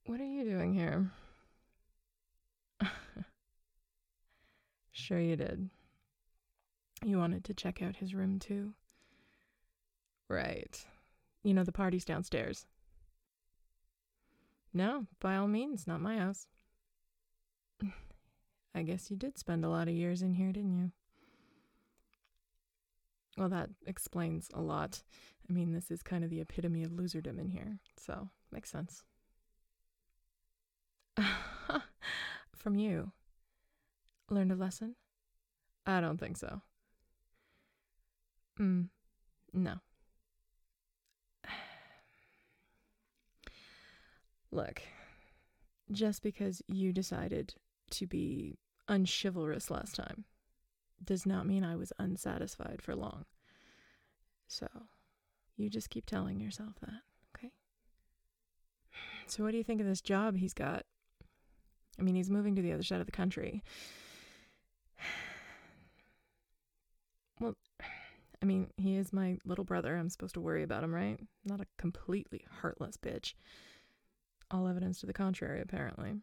What are you doing here? Sure you did. You wanted to check out his room too? Right. You know, the party's downstairs. No, by all means, not my house. I guess you did spend a lot of years in here, didn't you? Well, that explains a lot. I mean, this is kind of the epitome of loserdom in here, so makes sense. From you. Learned a lesson? I don't think so. No. Look, just because you decided to be unchivalrous last time does not mean I was unsatisfied for long. So, you just keep telling yourself that, okay? So what do you think of this job he's got? I mean, he's moving to the other side of the country. Well, I mean, he is my little brother. I'm supposed to worry about him, right? Not a completely heartless bitch. All evidence to the contrary, apparently.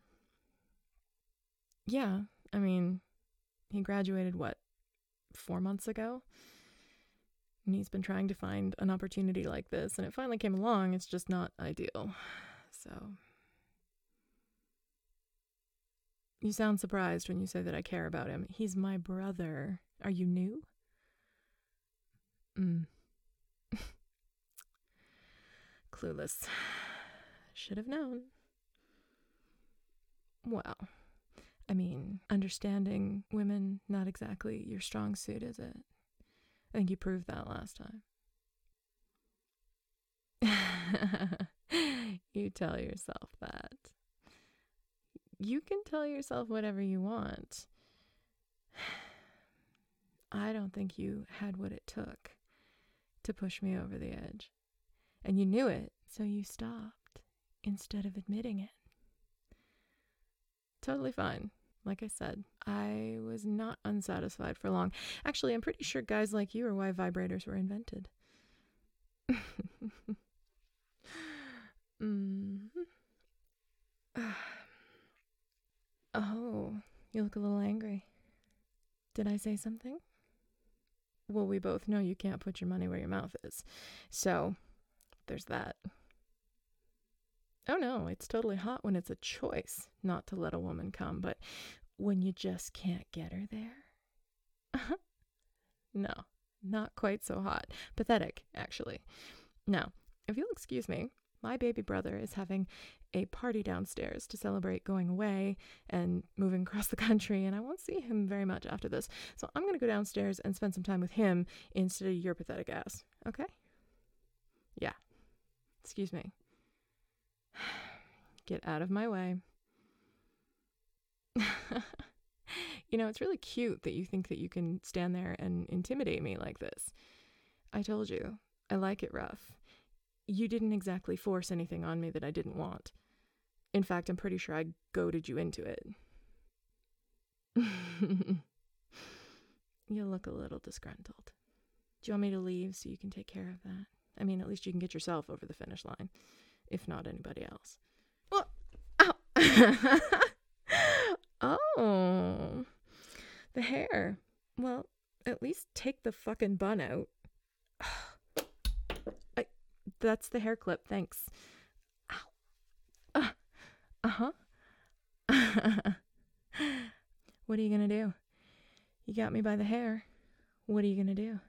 Yeah, I mean, he graduated, 4 months ago? And he's been trying to find an opportunity like this, and it finally came along. It's just not ideal. So, you sound surprised when you say that I care about him. He's my brother. Are you new? Clueless. Should have known. Well, I mean, understanding women, not exactly your strong suit, is it? I think you proved that last time. You tell yourself that. You can tell yourself whatever you want. I don't think you had what it took to push me over the edge. And you knew it, so you stopped instead of admitting it. Totally fine. Like I said, I was not unsatisfied for long. Actually, I'm pretty sure guys like you are why vibrators were invented. Oh, you look a little angry. Did I say something? Well, we both know you can't put your money where your mouth is. So, there's that. Oh no, it's totally hot when it's a choice not to let a woman come, but when you just can't get her there? No, not quite so hot. Pathetic, actually. Now, if you'll excuse me, my baby brother is having a party downstairs to celebrate going away and moving across the country, and I won't see him very much after this. So I'm going to go downstairs and spend some time with him instead of your pathetic ass, okay? Yeah. Excuse me. Get out of my way. You know, it's really cute that you think that you can stand there and intimidate me like this. I told you, I like it rough. You didn't exactly force anything on me that I didn't want. In fact, I'm pretty sure I goaded you into it. You look a little disgruntled. Do you want me to leave so you can take care of that? I mean, at least you can get yourself over the finish line, if not anybody else. Oh, ow. Oh, the hair. Well, at least take the fucking bun out. That's the hair clip, thanks. Ow. Uh-huh. What are you gonna do? You got me by the hair. What are you gonna do?